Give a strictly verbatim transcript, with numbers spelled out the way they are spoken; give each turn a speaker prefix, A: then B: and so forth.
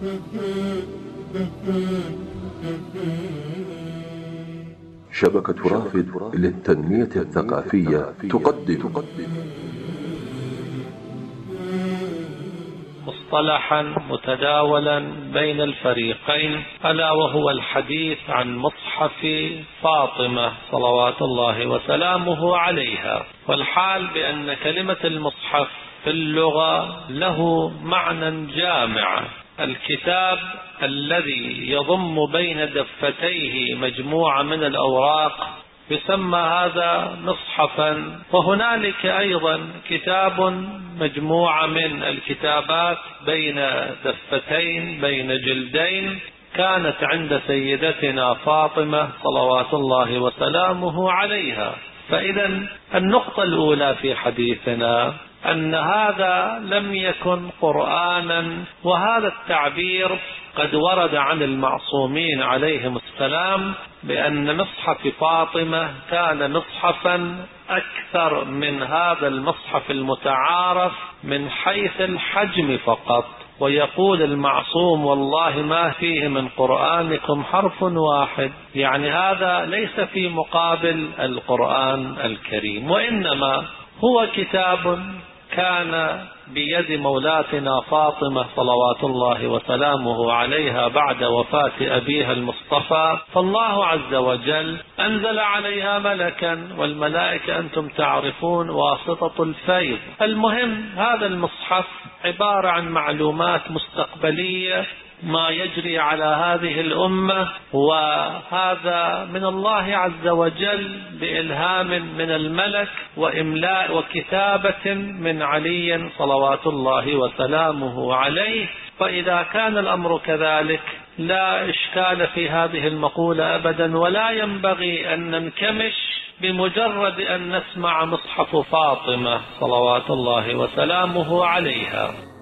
A: شبكة رافد للتنمية الثقافية تقدم
B: مصطلحا متداولا بين الفريقين، ألا وهو الحديث عن مصحف فاطمة صلوات الله وسلامه عليها. والحال بأن كلمة المصحف في اللغة له معنى جامع، الكتاب الذي يضم بين دفتيه مجموعة من الأوراق يسمى هذا مصحفا. وهنالك أيضا كتاب مجموعة من الكتابات بين دفتين بين جلدين كانت عند سيدتنا فاطمة صلوات الله وسلامه عليها. فإذا النقطة الأولى في حديثنا أن هذا لم يكن قرآنا، وهذا التعبير قد ورد عن المعصومين عليهم السلام بأن مصحف فاطمة كان مصحفا أكثر من هذا المصحف المتعارف من حيث الحجم فقط. ويقول المعصوم: والله ما فيه من قرآنكم حرف واحد، يعني هذا ليس في مقابل القرآن الكريم، وإنما هو كتاب كان بيد مولاتنا فاطمة صلوات الله وسلامه عليها بعد وفاة أبيها المصطفى، فالله عز وجل أنزل عليها ملكا، والملائكة أنتم تعرفون واسطة الفيض. المهم هذا المصحف عبارة عن معلومات مستقبلية ما يجري على هذه الأمة، وهذا من الله عز وجل بإلهام من الملك وإملاء وكتابة من علي صلوات الله وسلامه عليه. فإذا كان الأمر كذلك لا إشكال في هذه المقولة أبدا، ولا ينبغي أن ننكمش بمجرد أن نسمع مصحف فاطمة صلوات الله وسلامه عليها.